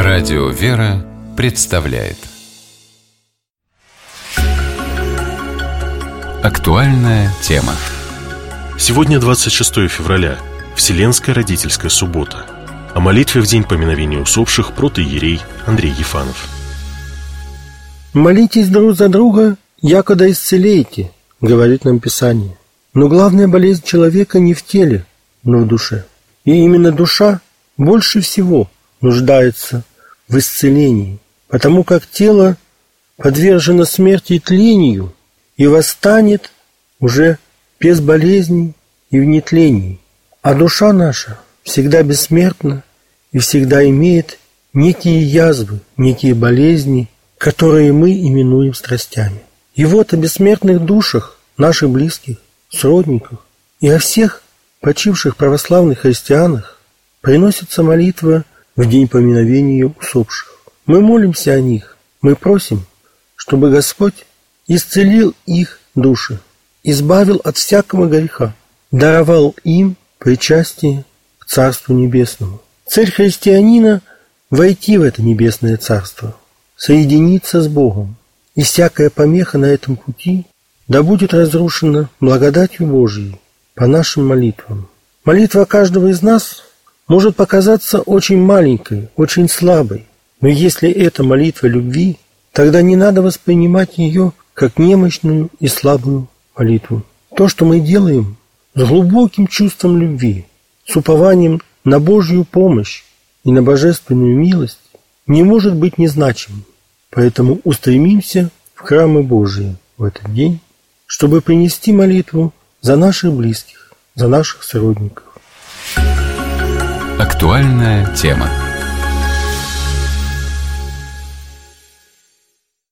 Радио «Вера» представляет актуальная тема. Сегодня 26 февраля, Вселенская родительская суббота. О молитве в день поминовения усопших протоиерей Андрей Ефанов. «Молитесь друг за друга, якогда исцелеете», — говорит нам Писание. Но главная болезнь человека не в теле, но в душе. И именно душа больше всего нуждается в исцелении, потому как тело подвержено смерти и тлению, и восстанет уже без болезней и в нетлении. А душа наша всегда бессмертна и всегда имеет некие язвы, некие болезни, которые мы именуем страстями. И вот о бессмертных душах наших близких, сродников и о всех почивших православных христианах приносится молитва в день поминовения усопших. Мы молимся о них, мы просим, чтобы Господь исцелил их души, избавил от всякого греха, даровал им причастие к Царству Небесному. Цель христианина – войти в это небесное Царство, соединиться с Богом, и всякая помеха на этом пути да будет разрушена благодатью Божией по нашим молитвам. Молитва каждого из нас может показаться очень маленькой, очень слабой, но если это молитва любви, тогда не надо воспринимать ее как немощную и слабую молитву. То, что мы делаем с глубоким чувством любви, с упованием на Божью помощь и на божественную милость, не может быть незначимым. Поэтому устремимся в храмы Божии в этот день, чтобы принести молитву за наших близких, за наших сродников. Актуальная тема.